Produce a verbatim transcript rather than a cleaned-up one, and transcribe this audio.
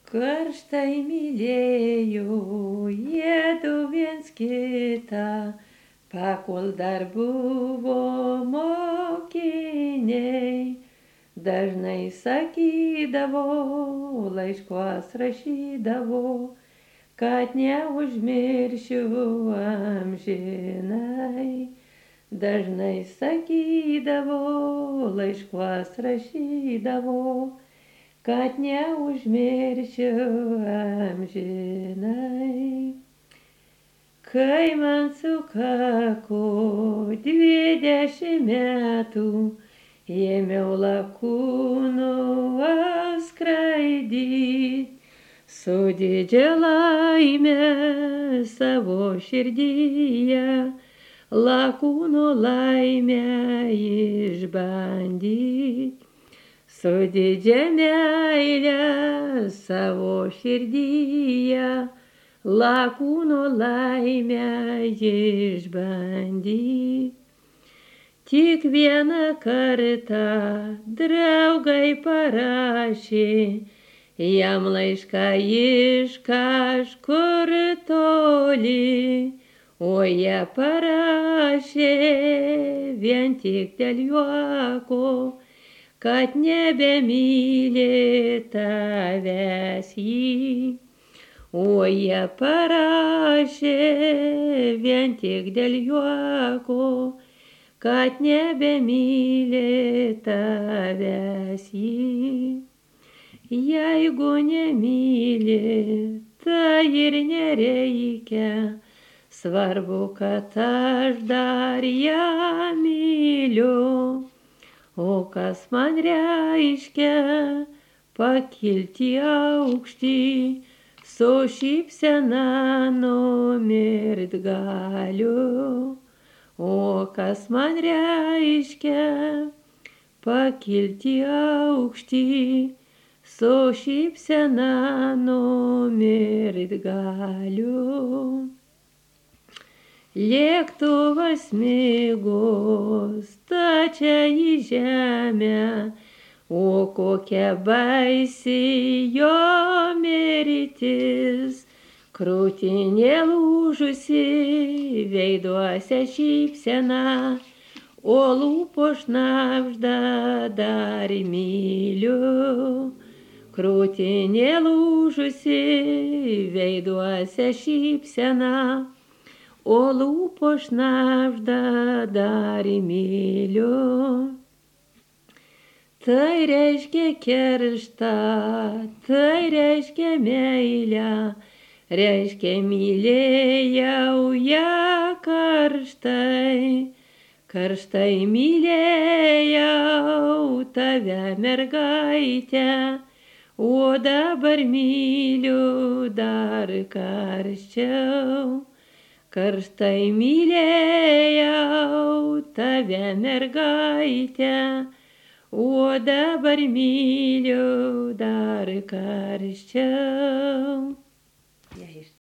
Karštai mylėjo jiedu viens kitą, pakol dar buvo mokiniai. Dažnai sakydavo, laiškuos rašydavo, kad neužmiršiu amžinai. Dažnai sakydavo, laiškuos rašydavo, kad neužmiršiu amžinai. Kai man sukako dvidešimt metų, ėmiau lakūnu skraidyt, su didžia laime savo širdyje, lakūno laimę išbandyt. Su didžia meile savo širdyje, lakūno laimę išbandyt. Tik vieną kartą draugai parašė jam laišką iš kažkur toli, o jie parašė vien tik dėl juoko, kad nebemyli tavęs jį. O jie parašė vien tik dėl juoko, kad nebemyli tavęs jį. Jeigu nemyli, tai ir nereikia, svarbu, kad aš dar ją myliu. O kas man reiškia pakilti aukštį, su šypsena numirt galiu. O kas man reiškia pakilti aukštį, su šypsena numirt galiu. Lėktuvas smigo stačia į žemę, o kokia baisi jo mirtis. Krūtinė lūžusi, veiduose šypsena, o lūpos šnabžda dar myliu. Krūtinė lūžusi, veiduose šypsena, o lūpos šnabžda dar myliu. Tai reiškia kerštą, tai reiškia meilę, reiškia mylėjau ją karštai. Karštai mylėjau tave mergaitę, o dabar myliu dar karščiau. Karštai mylėjau tave mergaitę, o dabar myliu dar karščiau. Ja,